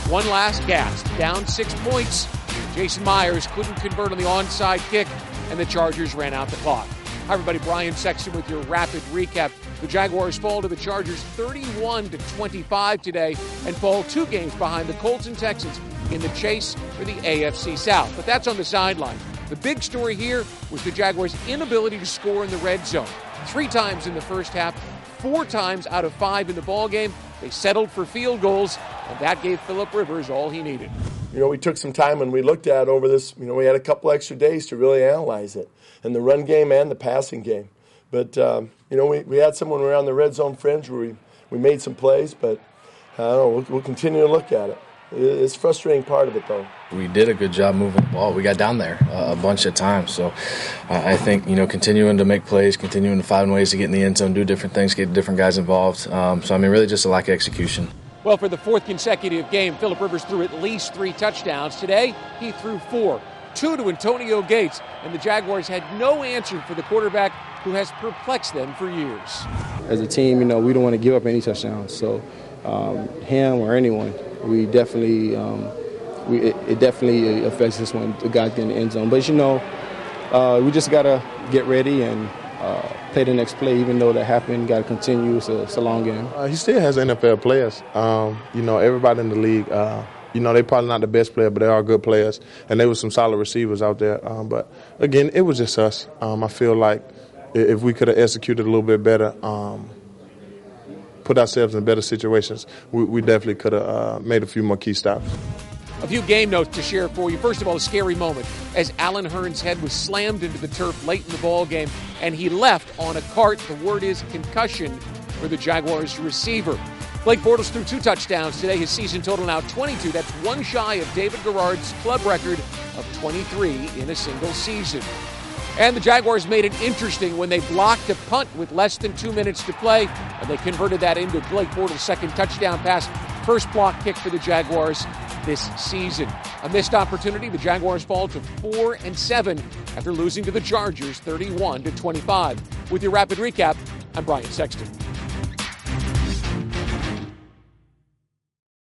One last gasp, down 6 points. Jason Myers couldn't convert on the onside kick, and the Chargers ran out the clock. Hi, everybody. Brian Sexton with your rapid recap. The Jaguars fall to the Chargers 31-25 today and fall 2 games behind the Colts and Texans in the chase for the AFC South. But that's on the sideline. The big story here was the Jaguars' inability to score in the red zone. 3 times in the first half, 4 times out of 5 in the ballgame. They settled for field goals, and that gave Philip Rivers all he needed. We took some time when we looked at over this. We had a couple extra days to really analyze it, in the run game and the passing game. But, we had some when we were on the red zone fringe where we made some plays, but I don't know, we'll continue to look at it. It's a frustrating part of it, though. We did a good job moving the ball. We got down there a bunch of times. So I think, continuing to make plays, continuing to find ways to get in the end zone, do different things, get different guys involved. Really just a lack of execution. Well, for the 4th consecutive game, Philip Rivers threw at least 3 touchdowns. Today, he threw 4, 2 to Antonio Gates, and the Jaguars had no answer for the quarterback who has perplexed them for years. As a team, we don't want to give up any touchdowns. So him or anyone, we definitely it definitely affects us when the guys get in the end zone. But we just gotta get ready and play the next play. Even though that happened, gotta continue. It's a long game. He still has NFL players. Everybody in the league. They're probably not the best player, but they are good players. And there was some solid receivers out there. But again, it was just us. I feel like if we could have executed a little bit better, put ourselves in better situations, we definitely could have made a few more key stops. A few game notes to share for you. First of all, a scary moment as Alan Hearn's head was slammed into the turf late in the ball game, and he left on a cart. The word is concussion for the Jaguars receiver. Blake Bortles threw 2 touchdowns today. His season total now 22. That's 1 shy of David Garrard's club record of 23 in a single season. And the Jaguars made it interesting when they blocked a punt with less than 2 minutes to play, and they converted that into Blake Bortles' second touchdown pass. First block kick for the Jaguars this season. A missed opportunity, the Jaguars fall to 4-7 after losing to the Chargers 31-25. With your rapid recap, I'm Brian Sexton.